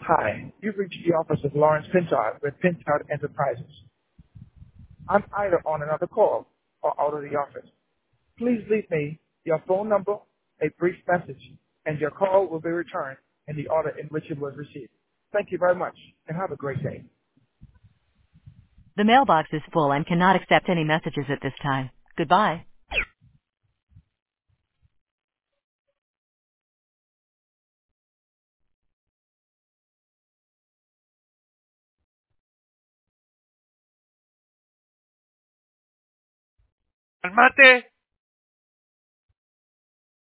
Hi, you've reached the office of Lawrence Pintard with Pintard Enterprises. I'm either on another call or out of the office. Please leave me your phone number, a brief message, and your call will be returned in the order in which it was received. Thank you very much, and have a great day. The mailbox is full and cannot accept any messages at this time. Goodbye. ¡Cálmate!